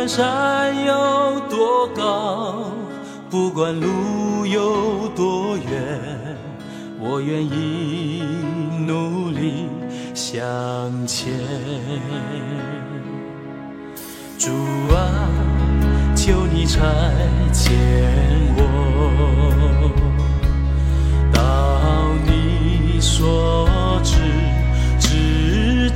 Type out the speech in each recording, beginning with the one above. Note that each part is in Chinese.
管山有多高，不管路有多远，我愿意努力向前。主啊，求你差遣我到你所指之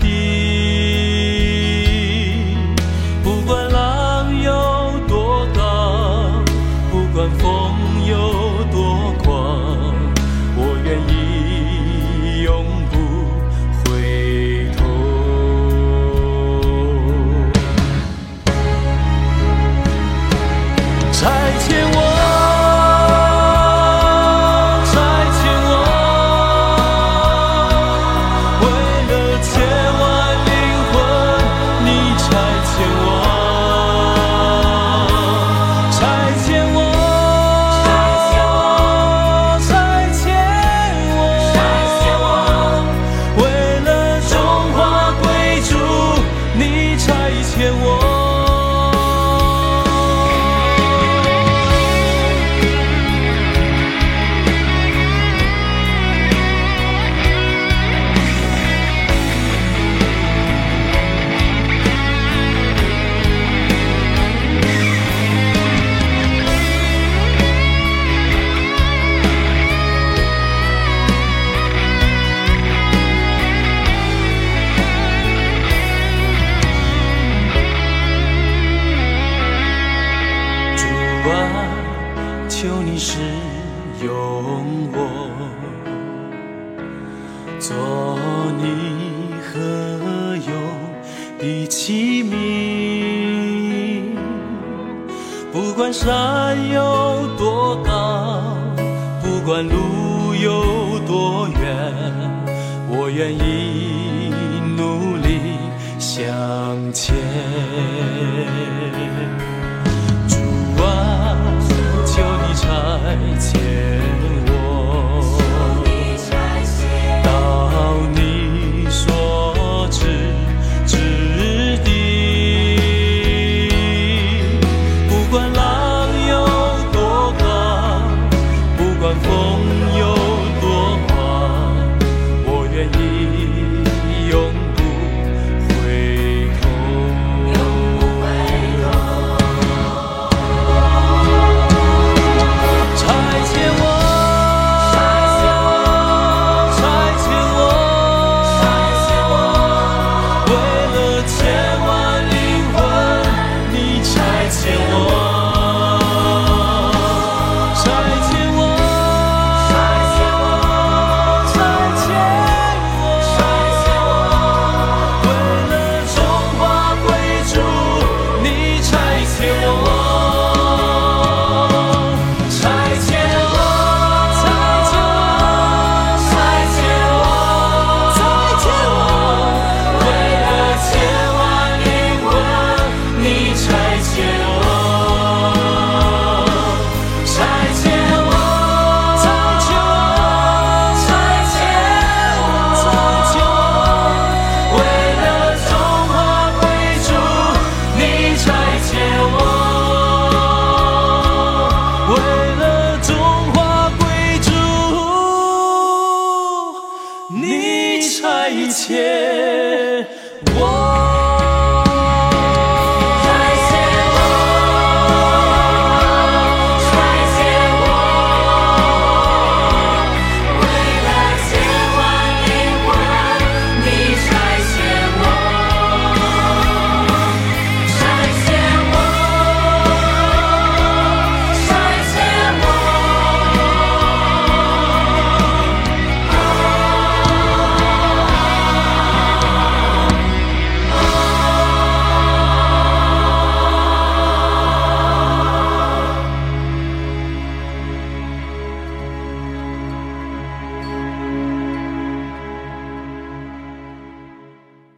地，不管浪有多高，不管风有多狂，我愿意永不回头。差遣我，差遣我，为了千万灵魂，你差遣我，差遣我，差遣我，差遣我，差遣我，为了中华贵族，你差遣我。求你使用我，做你何用的器皿，不管山有多高，不管路有多远，我愿意努力向前。差遣我到你所指之地，不管浪有多高，不管风有多狂，我愿意永不回头。一切